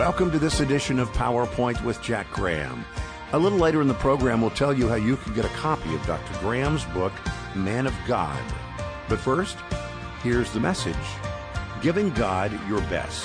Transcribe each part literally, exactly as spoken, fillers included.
Welcome to this edition of PowerPoint with Jack Graham. A little later in the program, we'll tell you how you can get a copy of Doctor Graham's book, Man of God. But first, here's the message: giving God your best.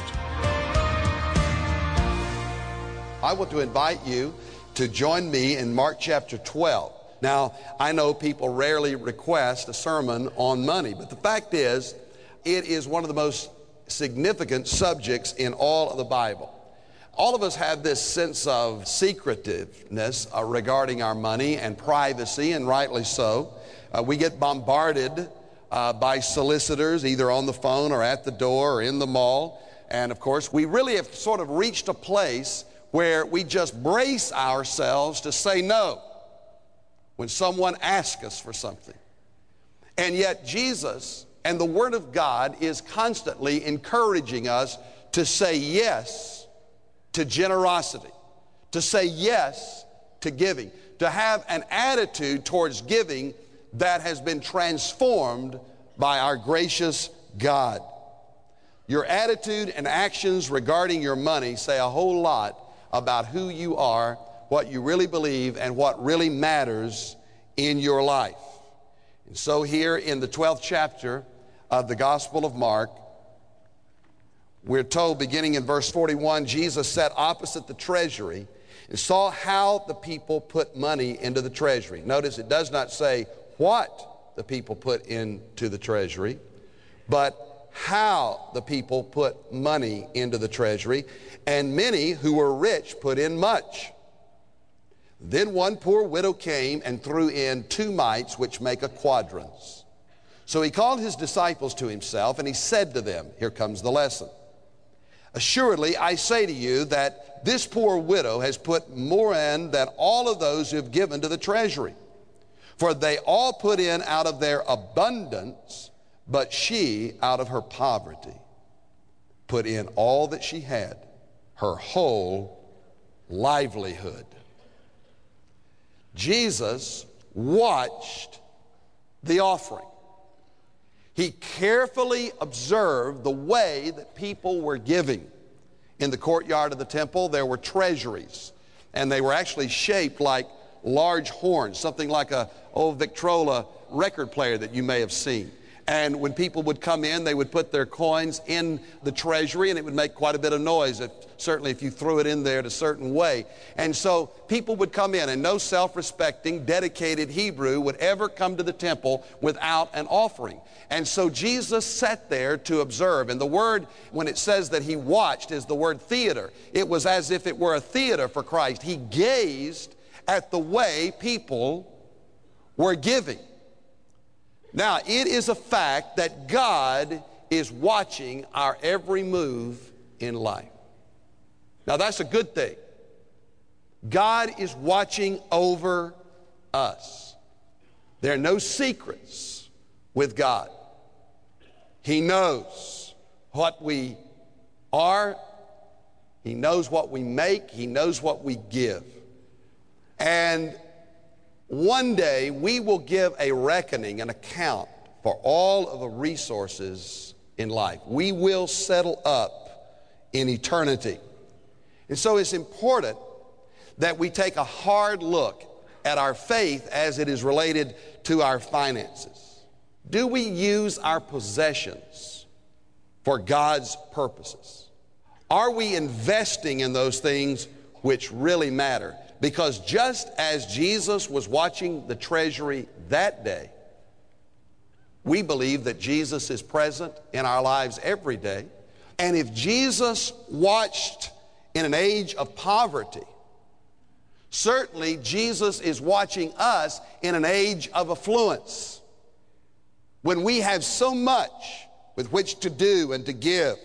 I want to invite you to join me in Mark chapter twelve. Now, I know people rarely request a sermon on money, but the fact is, it is one of the most significant subjects in all of the Bible. All of us have this sense of secretiveness uh, regarding our money and privacy, and rightly so. Uh, we get bombarded uh, by solicitors, either on the phone or at the door or in the mall. And of course, we really have sort of reached a place where we just brace ourselves to say no when someone asks us for something. And yet Jesus and the Word of God is constantly encouraging us to say yes to generosity, to say yes to giving, to have an attitude towards giving that has been transformed by our gracious God. Your attitude and actions regarding your money say a whole lot about who you are, what you really believe, and what really matters in your life. And so here in the twelfth chapter of the Gospel of Mark, we're told, beginning in verse forty-one, Jesus sat opposite the treasury and saw how the people put money into the treasury. Notice it does not say what the people put into the treasury, but how the people put money into the treasury. And many who were rich put in much. Then one poor widow came and threw in two mites, which make a quadrans. So he called his disciples to himself, and he said to them, here comes the lesson: assuredly, I say to you that this poor widow has put more in than all of those who have given to the treasury. For they all put in out of their abundance, but she, out of her poverty, put in all that she had, her whole livelihood. Jesus watched the offering. He carefully observed the way that people were giving. In the courtyard of the temple, there were treasuries, and they were actually shaped like large horns, something like a old Victrola record player that you may have seen. And when people would come in, they would put their coins in the treasury, and it would make quite a bit of noise, if, certainly if you threw it in there in a certain way. And so people would come in, and no self-respecting, dedicated Hebrew would ever come to the temple without an offering. And so Jesus sat there to observe. And the word, when it says that he watched, is the word theater. It was as if it were a theater for Christ. He gazed at the way people were giving. Now, it is a fact that God is watching our every move in life. Now, that's a good thing. God is watching over us. There are no secrets with God. He knows what we are. He knows what we make. He knows what we give. And one day we will give a reckoning, an account for all of the resources in life. We will settle up in eternity. And so it's important that we take a hard look at our faith as it is related to our finances. Do we use our possessions for God's purposes? Are we investing in those things which really matter? Because just as Jesus was watching the treasury that day, we believe that Jesus is present in our lives every day. And if Jesus watched in an age of poverty, certainly Jesus is watching us in an age of affluence, when we have so much with which to do and to give.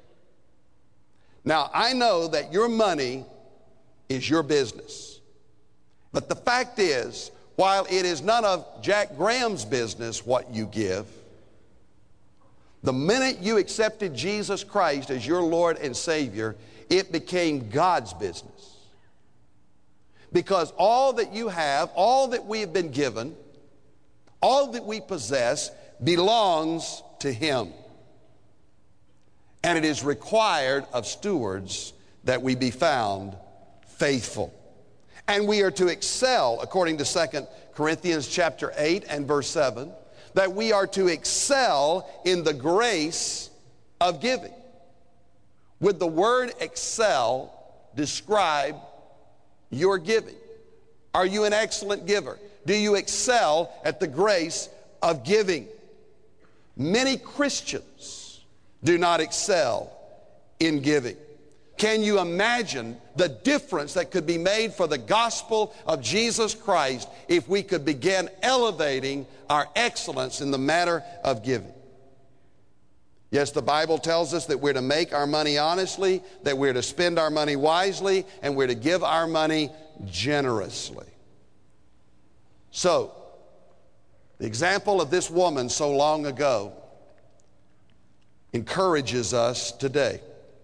Now, I know that your money is your business. But the fact is, while it is none of Jack Graham's business what you give, the minute you accepted Jesus Christ as your Lord and Savior, it became God's business. Because all that you have, all that we have been given, all that we possess belongs to Him. And it is required of stewards that we be found faithful. And we are to excel, according to Second Corinthians chapter eight and verse seven, that we are to excel in the grace of giving. Would the word excel describe your giving? Are you an excellent giver? Do you excel at the grace of giving? Many Christians do not excel in giving. Can you imagine the difference that could be made for the gospel of Jesus Christ if we could begin elevating our excellence in the matter of giving? Yes, the Bible tells us that we're to make our money honestly, that we're to spend our money wisely, and we're to give our money generously. So, the example of this woman so long ago encourages us today.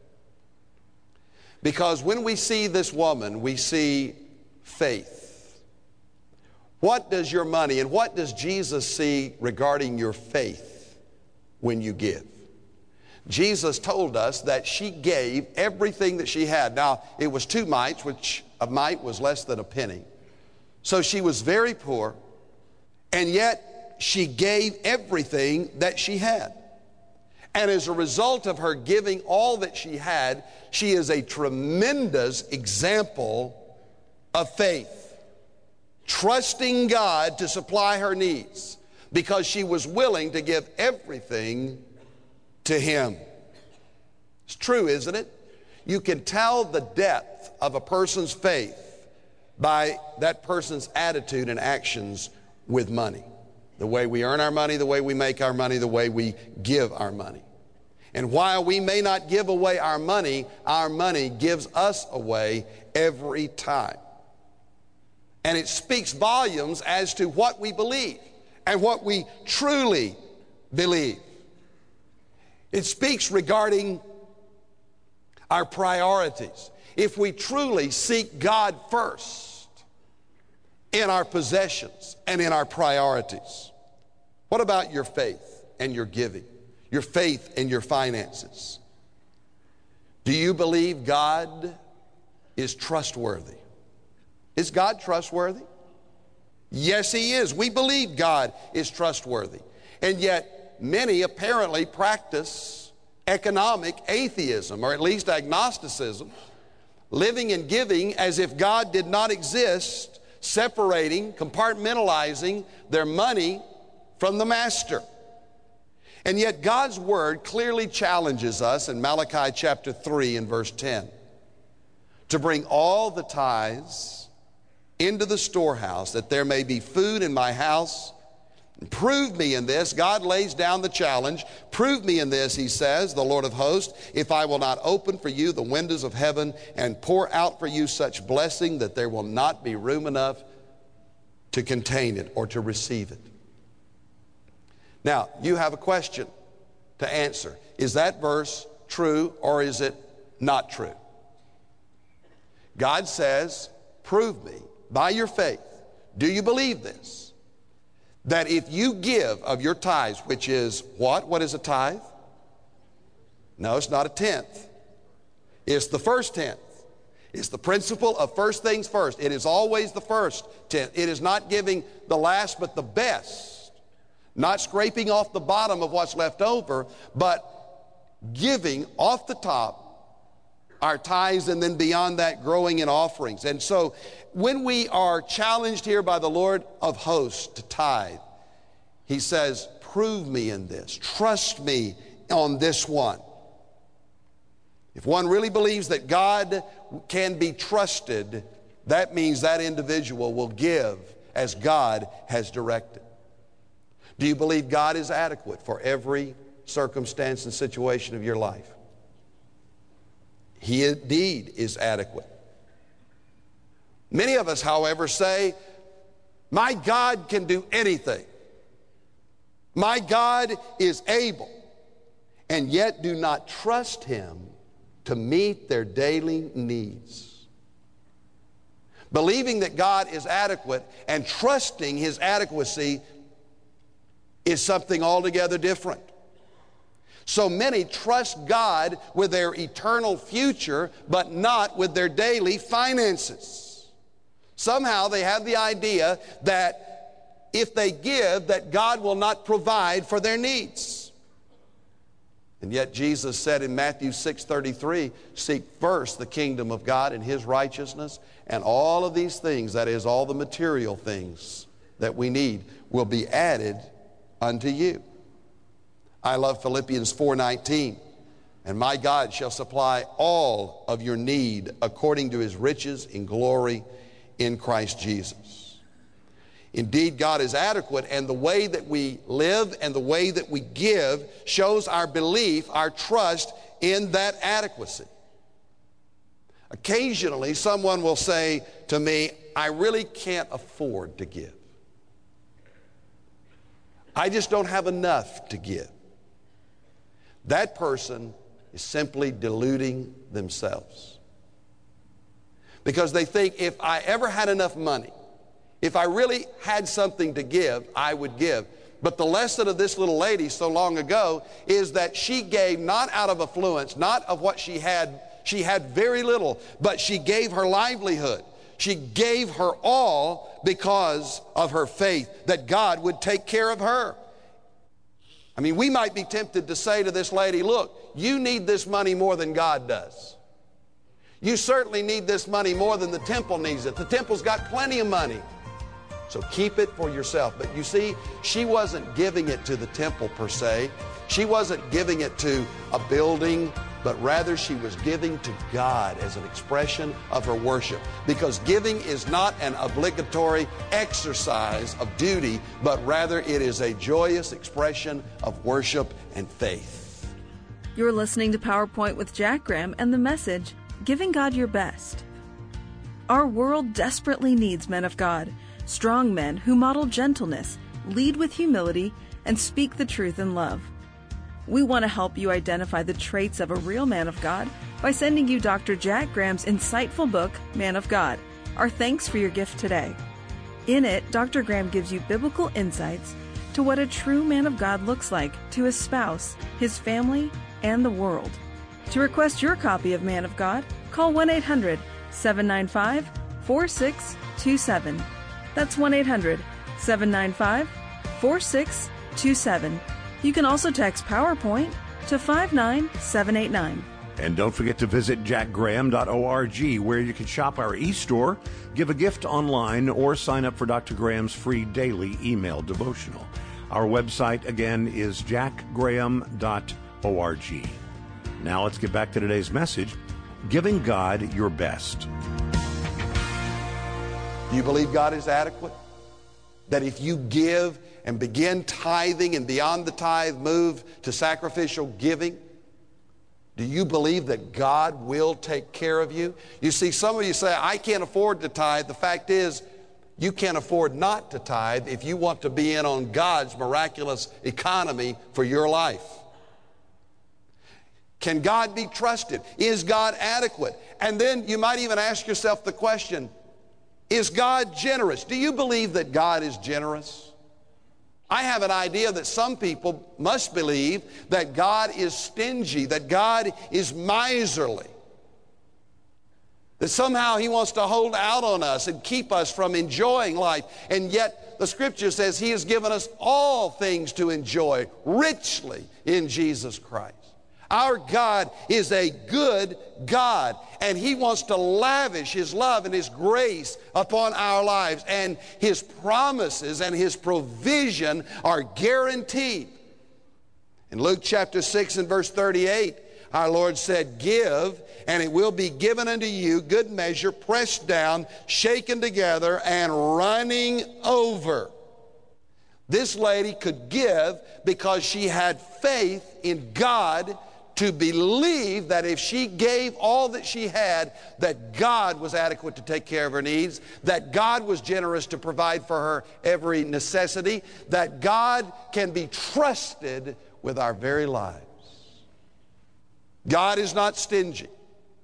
Because when we see this woman, we see faith. What does your money and what does Jesus see regarding your faith when you give? Jesus told us that she gave everything that she had. Now, it was two mites, which a mite was less than a penny. So she was very poor, and yet she gave everything that she had. And as a result of her giving all that she had, she is a tremendous example of faith, trusting God to supply her needs because she was willing to give everything to Him. It's true, isn't it? You can tell the depth of a person's faith by that person's attitude and actions with money. The way we earn our money, the way we make our money, the way we give our money. And while we may not give away our money, our money gives us away every time. And it speaks volumes as to what we believe and what we truly believe. It speaks regarding our priorities. If we truly seek God first in our possessions and in our priorities. What about your faith and your giving? Your faith and your finances? Do you believe God is trustworthy? Is God trustworthy? Yes, He is. We believe God is trustworthy. And yet, many apparently practice economic atheism, or at least agnosticism, living and giving as if God did not exist, separating, compartmentalizing their money from the master. And yet God's word clearly challenges us in Malachi chapter three and verse ten to bring all the tithes into the storehouse, that there may be food in my house. Prove me in this. God lays down the challenge. Prove me in this, He says, the Lord of hosts, if I will not open for you the windows of heaven and pour out for you such blessing that there will not be room enough to contain it or to receive it. Now, you have a question to answer. Is that verse true or is it not true? God says, prove me by your faith. Do you believe this? That if you give of your tithes, which is what? What is a tithe? No, it's not a tenth. It's the first tenth. It's the principle of first things first. It is always the first tenth. It is not giving the last but the best. Not scraping off the bottom of what's left over, but giving off the top our tithes, and then beyond that growing in offerings. And so when we are challenged here by the Lord of hosts to tithe, He says, prove me in this. Trust me on this one. If one really believes that God can be trusted, that means that individual will give as God has directed. Do you believe God is adequate for every circumstance and situation of your life? He indeed is adequate. Many of us, however, say, my God can do anything. My God is able, and yet do not trust Him to meet their daily needs. Believing that God is adequate and trusting His adequacy is something altogether different. So many trust God with their eternal future, but not with their daily finances. Somehow they have the idea that if they give, that God will not provide for their needs. And yet Jesus said in Matthew six thirty-three, seek first the kingdom of God and His righteousness, and all of these things, that is, all the material things that we need, will be added unto you. I love Philippians four nineteen. And my God shall supply all of your need according to His riches in glory in Christ Jesus. Indeed, God is adequate, and the way that we live and the way that we give shows our belief, our trust in that adequacy. Occasionally, someone will say to me, I really can't afford to give. I just don't have enough to give. That person is simply deluding themselves. Because they think if I ever had enough money, if I really had something to give, I would give. But the lesson of this little lady so long ago is that she gave not out of affluence, not of what she had. She had very little, but she gave her livelihood. She gave her all because of her faith that God would take care of her. I mean, we might be tempted to say to this lady, look, you need this money more than God does. You certainly need this money more than the temple needs it. The temple's got plenty of money. So keep it for yourself. But you see, she wasn't giving it to the temple per se. She wasn't giving it to a building, but rather she was giving to God as an expression of her worship. Because giving is not an obligatory exercise of duty, but rather it is a joyous expression of worship and faith. You're listening to PowerPoint with Jack Graham and the message, Giving God Your Best. Our world desperately needs men of God, strong men who model gentleness, lead with humility, and speak the truth in love. We want to help you identify the traits of a real man of God by sending you Doctor Jack Graham's insightful book, Man of God. Our thanks for your gift today. In it, Doctor Graham gives you biblical insights to what a true man of God looks like to his spouse, his family, and the world. To request your copy of Man of God, call one eight hundred, seven nine five, four six two seven. That's one eight hundred, seven nine five, four six two seven. You can also text PowerPoint to five nine seven eight nine. And don't forget to visit jack graham dot org, where you can shop our e-store, give a gift online, or sign up for Doctor Graham's free daily email devotional. Our website, again, is jack graham dot org. Now let's get back to today's message, Giving God Your Best. Do you believe God is adequate? That if you give and begin tithing and beyond the tithe move to sacrificial giving, do you believe that God will take care of you? You see, some of you say, I can't afford to tithe. The fact is, you can't afford not to tithe if you want to be in on God's miraculous economy for your life. Can God be trusted? Is God adequate? And then you might even ask yourself the question, is God generous? Do you believe that God is generous? I have an idea that some people must believe that God is stingy, that God is miserly, that somehow He wants to hold out on us and keep us from enjoying life. And yet the Scripture says He has given us all things to enjoy richly in Jesus Christ. Our God is a good God, and He wants to lavish His love and His grace upon our lives, and His promises and His provision are guaranteed. In Luke chapter six and verse thirty-eight, our Lord said, give, and it will be given unto you, good measure, pressed down, shaken together, and running over. This lady could give because she had faith in God, to believe that if she gave all that she had, that God was adequate to take care of her needs, that God was generous to provide for her every necessity, that God can be trusted with our very lives. God is not stingy.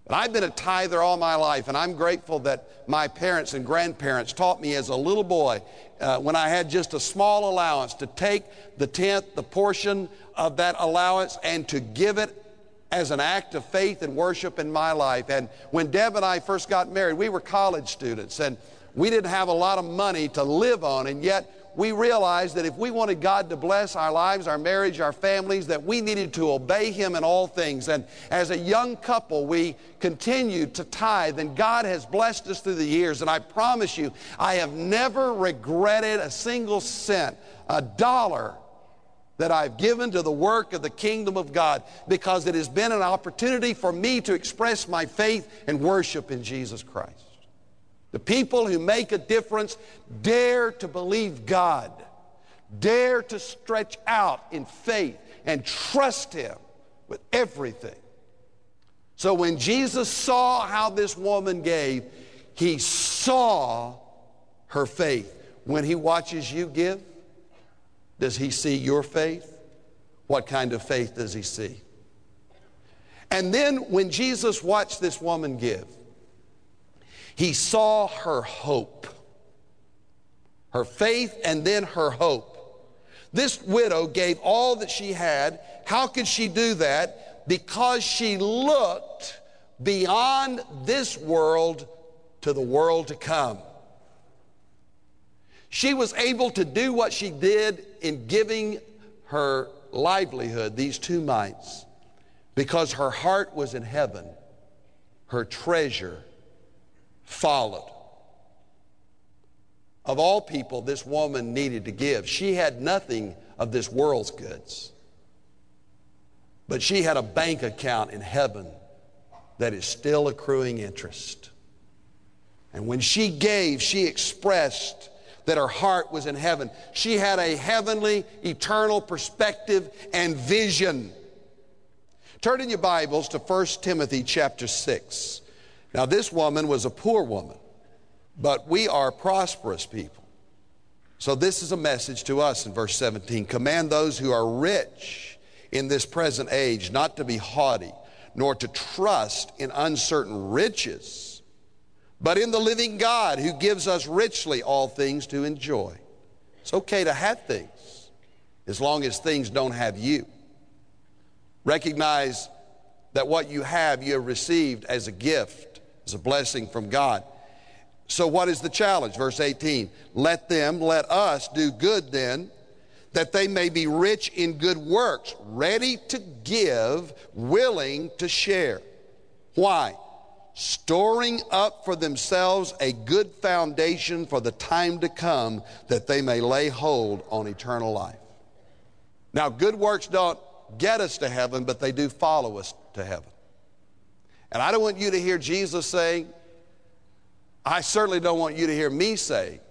But I've been a tither all my life, and I'm grateful that my parents and grandparents taught me as a little boy, uh, when I had just a small allowance, to take the tenth, the portion of that allowance, and to give it as an act of faith and worship in my life. And when Deb and I first got married, we were college students, and we didn't have a lot of money to live on, and yet we realized that if we wanted God to bless our lives, our marriage, our families, that we needed to obey Him in all things. And as a young couple, we continued to tithe, and God has blessed us through the years. And I promise you, I have never regretted a single cent, a dollar that I've given to the work of the kingdom of God, because it has been an opportunity for me to express my faith and worship in Jesus Christ. The people who make a difference dare to believe God, dare to stretch out in faith and trust Him with everything. So when Jesus saw how this woman gave, He saw her faith. When He watches you give, does He see your faith? What kind of faith does He see? And then when Jesus watched this woman give, He saw her hope, her faith, and then her hope. This widow gave all that she had. How could she do that? Because she looked beyond this world to the world to come. She was able to do what she did in giving her livelihood these two mites because her heart was in heaven. Her treasure followed. Of all people, this woman needed to give. She had nothing of this world's goods, but she had a bank account in heaven that is still accruing interest. And when she gave, she expressed that her heart was in heaven. She had a heavenly, eternal perspective and vision. Turn in your Bibles to First Timothy chapter six. Now, this woman was a poor woman, but we are prosperous people. So this is a message to us in verse seventeen. Command those who are rich in this present age not to be haughty, nor to trust in uncertain riches, but in the living God who gives us richly all things to enjoy. It's okay to have things as long as things don't have you. Recognize that what you have, you have received as a gift, as a blessing from God. So what is the challenge? Verse eighteen, let them, let us do good then, that they may be rich in good works, ready to give, willing to share. Why? Storing up for themselves a good foundation for the time to come, that they may lay hold on eternal life. Now, good works don't get us to heaven, but they do follow us to heaven. And I don't want you to hear Jesus say, I certainly don't want you to hear me say,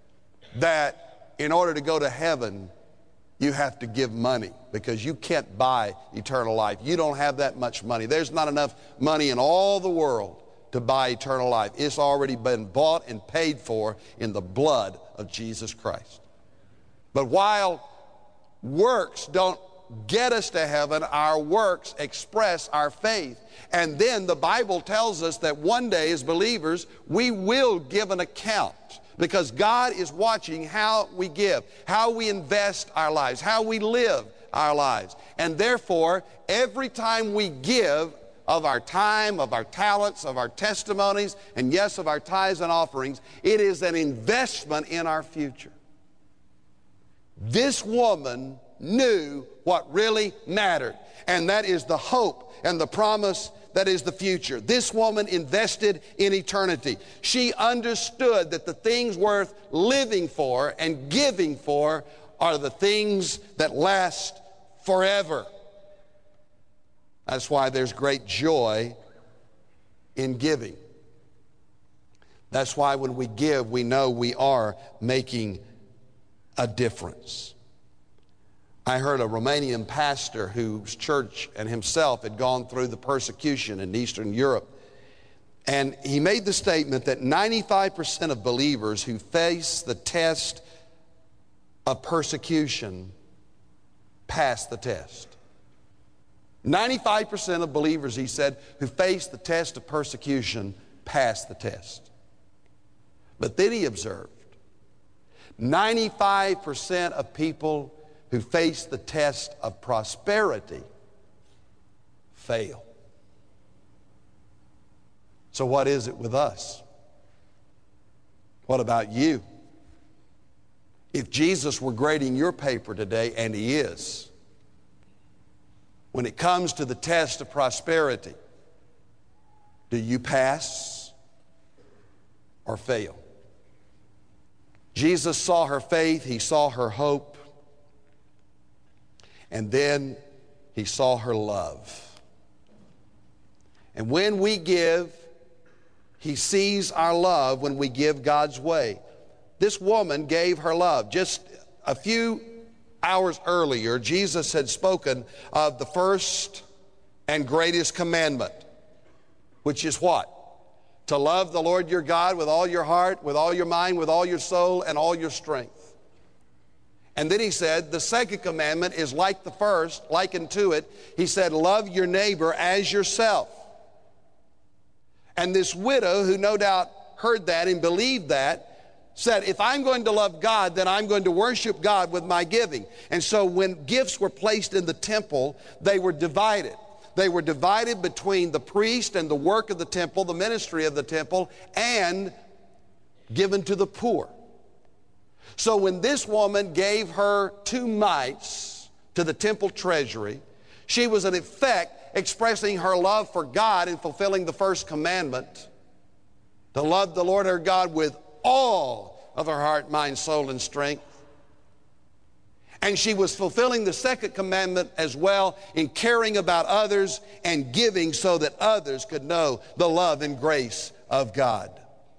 that in order to go to heaven, you have to give money, because you can't buy eternal life. You don't have that much money. There's not enough money in all the world to buy eternal life. It's already been bought and paid for in the blood of Jesus Christ. But while works don't get us to heaven, our works express our faith. And then the Bible tells us that one day as believers, we will give an account, because God is watching how we give, how we invest our lives, how we live our lives. And therefore, every time we give of our time, of our talents, of our testimonies, and yes, of our tithes and offerings, it is an investment in our future. This woman knew what really mattered, and that is the hope and the promise that is the future. This woman invested in eternity. She understood that the things worth living for and giving for are the things that last forever. That's why there's great joy in giving. That's why when we give, we know we are making a difference. I heard a Romanian pastor whose church and himself had gone through the persecution in Eastern Europe. And he made the statement that ninety-five percent of believers who face the test of persecution pass the test. ninety-five percent of believers, he said, who face the test of persecution pass the test. But then he observed, ninety-five percent of people who face the test of prosperity fail. So what is it with us? What about you? If Jesus were grading your paper today, and he is, when it comes to the test of prosperity, do you pass or fail? Jesus saw her faith, he saw her hope, and then he saw her love. And when we give, he sees our love when we give God's way. This woman gave her love. Just a few hours earlier, Jesus had spoken of the first and greatest commandment, which is what? To love the Lord your God with all your heart, with all your mind, with all your soul, and all your strength. And then he said, the second commandment is like the first, likened to it. He said, love your neighbor as yourself. And this widow, who no doubt heard that and believed that, said, if I'm going to love God, then I'm going to worship God with my giving. And so when gifts were placed in the temple, they were divided. They were divided between the priest and the work of the temple, the ministry of the temple, and given to the poor. So when this woman gave her two mites to the temple treasury, she was in effect expressing her love for God and fulfilling the first commandment, to love the Lord our God with all of her heart, mind, soul, and strength. And she was fulfilling the second commandment as well in caring about others and giving so that others could know the love and grace of God.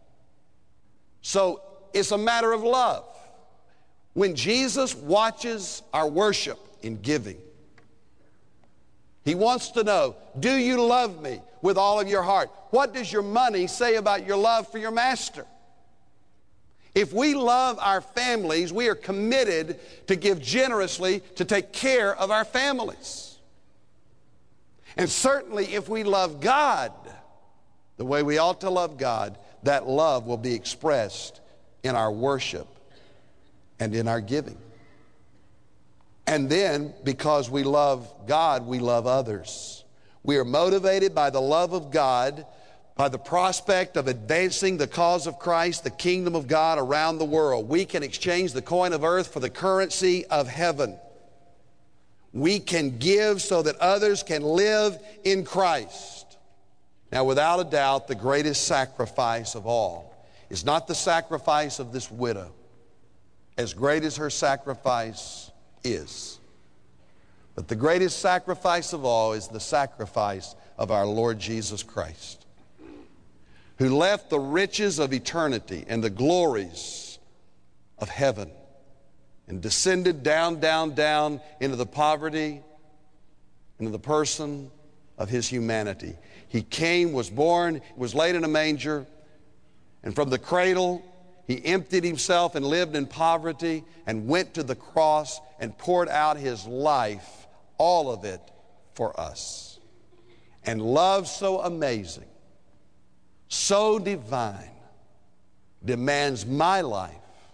So it's a matter of love. When Jesus watches our worship in giving, he wants to know, do you love me with all of your heart? What does your money say about your love for your master? If we love our families, we are committed to give generously to take care of our families. And certainly if we love God the way we ought to love God, that love will be expressed in our worship and in our giving. And then, because we love God, we love others. We are motivated by the love of God, by the prospect of advancing the cause of Christ, the kingdom of God around the world. We can exchange the coin of earth for the currency of heaven. We can give so that others can live in Christ. Now, without a doubt, the greatest sacrifice of all is not the sacrifice of this widow, as great as her sacrifice is. But the greatest sacrifice of all is the sacrifice of our Lord Jesus Christ, who left the riches of eternity and the glories of heaven and descended down, down, down into the poverty, into the person of his humanity. He came, was born, was laid in a manger, and from the cradle he emptied himself and lived in poverty and went to the cross and poured out his life, all of it, for us. And love so amazing, so divine, demands my life,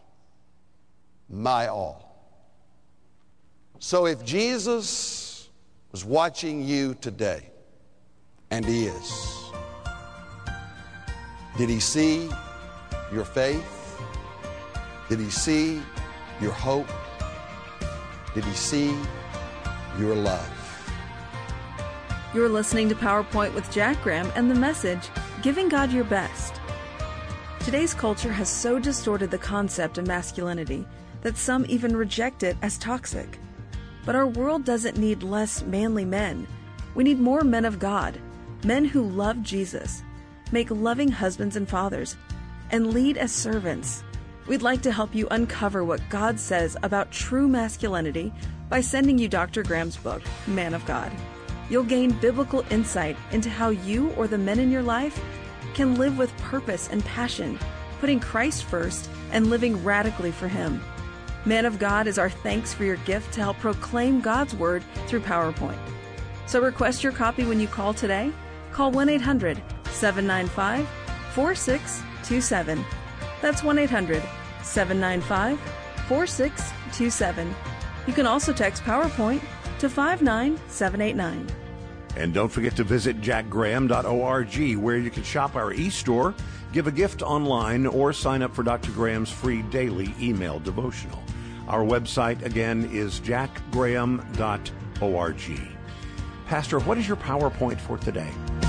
my all. So if Jesus was watching you today, and he is, did he see your faith? Did he see your hope? Did he see your love? You're listening to PowerPoint with Jack Graham and the message, Giving God Your Best. Today's culture has so distorted the concept of masculinity that some even reject it as toxic. But our world doesn't need less manly men. We need more men of God, men who love Jesus, make loving husbands and fathers, and lead as servants. We'd like to help you uncover what God says about true masculinity by sending you Doctor Graham's book, Man of God. You'll gain biblical insight into how you or the men in your life can live with purpose and passion, putting Christ first and living radically for Him. Man of God is our thanks for your gift to help proclaim God's Word through PowerPoint. So request your copy when you call today. Call one eight hundred seven nine five four six two seven. That's one eight hundred seven nine five four six two seven. You can also text PowerPoint to five nine seven eight nine. And don't forget to visit jack graham dot org, where you can shop our e-store, give a gift online, or sign up for Doctor Graham's free daily email devotional. Our website, again, is jack graham dot org. Pastor, what is your PowerPoint for today?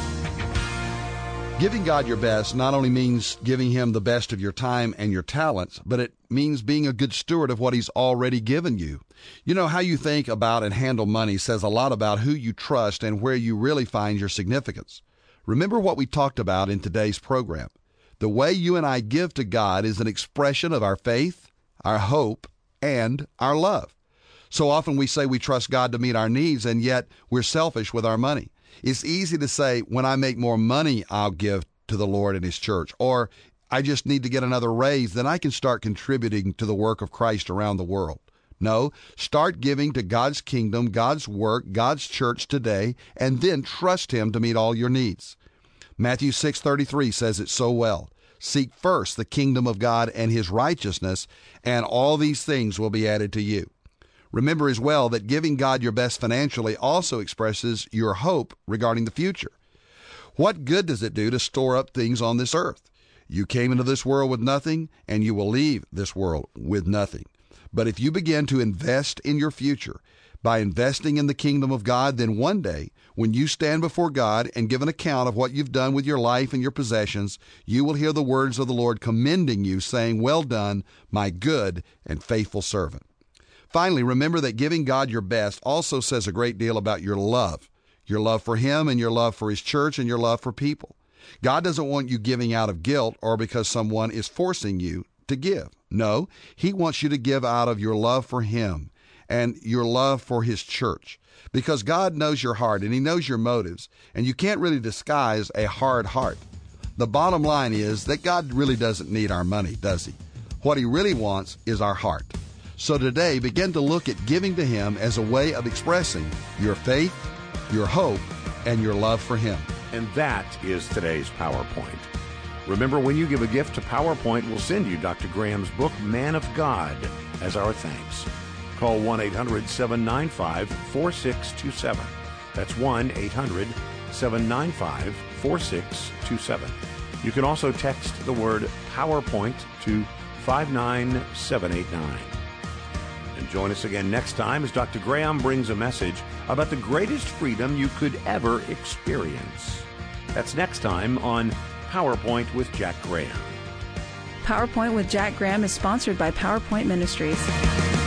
Giving God your best not only means giving Him the best of your time and your talents, but it means being a good steward of what He's already given you. You know, how you think about and handle money says a lot about who you trust and where you really find your significance. Remember what we talked about in today's program. The way you and I give to God is an expression of our faith, our hope, and our love. So often we say we trust God to meet our needs, and yet we're selfish with our money. It's easy to say, when I make more money, I'll give to the Lord and His church. Or, I just need to get another raise, then I can start contributing to the work of Christ around the world. No, start giving to God's kingdom, God's work, God's church today, and then trust Him to meet all your needs. Matthew six thirty-three says it so well. Seek first the kingdom of God and His righteousness, and all these things will be added to you. Remember as well that giving God your best financially also expresses your hope regarding the future. What good does it do to store up things on this earth? You came into this world with nothing, and you will leave this world with nothing. But if you begin to invest in your future by investing in the kingdom of God, then one day, when you stand before God and give an account of what you've done with your life and your possessions, you will hear the words of the Lord commending you, saying, "Well done, my good and faithful servant." Finally, remember that giving God your best also says a great deal about your love, your love for Him and your love for His church and your love for people. God doesn't want you giving out of guilt or because someone is forcing you to give. No, He wants you to give out of your love for Him and your love for His church, because God knows your heart and He knows your motives, and you can't really disguise a hard heart. The bottom line is that God really doesn't need our money, does He? What He really wants is our heart. So today, begin to look at giving to Him as a way of expressing your faith, your hope, and your love for Him. And that is today's PowerPoint. Remember, when you give a gift to PowerPoint, we'll send you Doctor Graham's book, Man of God, as our thanks. Call one eight hundred seven nine five four six two seven. That's one eight hundred seven nine five four six two seven. You can also text the word PowerPoint to five nine seven eight nine. And join us again next time as Doctor Graham brings a message about the greatest freedom you could ever experience. That's next time on PowerPoint with Jack Graham. PowerPoint with Jack Graham is sponsored by PowerPoint Ministries.